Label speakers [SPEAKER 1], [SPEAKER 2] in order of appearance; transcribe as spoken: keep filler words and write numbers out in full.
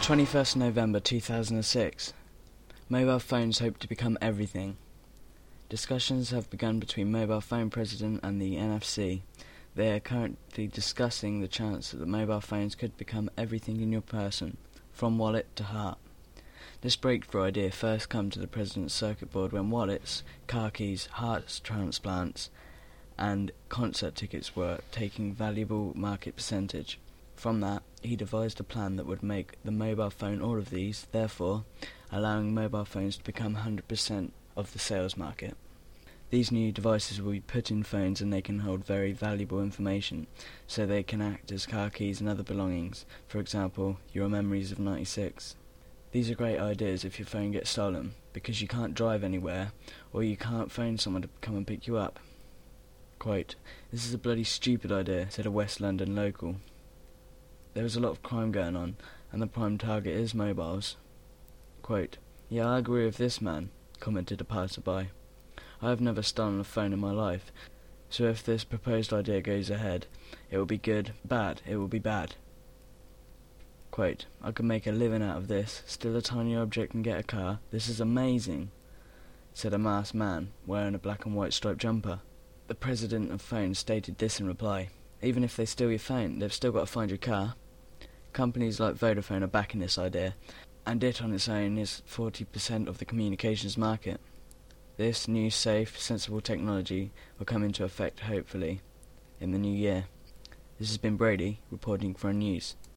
[SPEAKER 1] twenty-first of November two thousand six. Mobile phones hope to become everything. Discussions have begun between Mobile Phone President and the N F C. They are currently discussing the chance that the mobile phones could become everything in your person, from wallet to heart. This breakthrough idea first came to the President's circuit board when wallets, car keys, heart transplants, and concert tickets were taking valuable market percentage. From that, he devised a plan that would make the mobile phone all of these, therefore allowing mobile phones to become one hundred percent of the sales market. These new devices will be put in phones and they can hold very valuable information, so they can act as car keys and other belongings, for example, your memories of ninety-six. These are great ideas if your phone gets stolen, because you can't drive anywhere, or you can't phone someone to come and pick you up. Quote, "This is a bloody stupid idea," said a West London local. There is a lot of crime going on, and the prime target is mobiles. Quote, "Yeah, I agree with this man," commented a passerby. "I have never stolen a phone in my life, so if this proposed idea goes ahead, it will be good, bad, it will be bad." Quote, "I could make a living out of this, steal a tiny object and get a car. This is amazing," said a masked man wearing a black and white striped jumper. The president of phones stated this in reply: "Even if they steal your phone, they've still got to find your car." Companies like Vodafone are backing this idea, and it on its own is forty percent of the communications market. This new, safe, sensible technology will come into effect, hopefully, in the new year. This has been Brady, reporting for News.